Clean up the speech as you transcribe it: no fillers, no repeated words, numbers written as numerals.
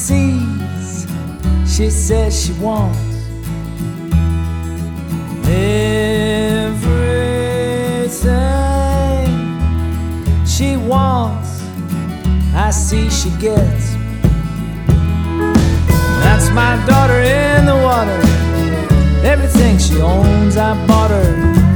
sees, she says she wants everything she wants. I see she gets. That's my daughter in the water. Everything she owns, I bought her.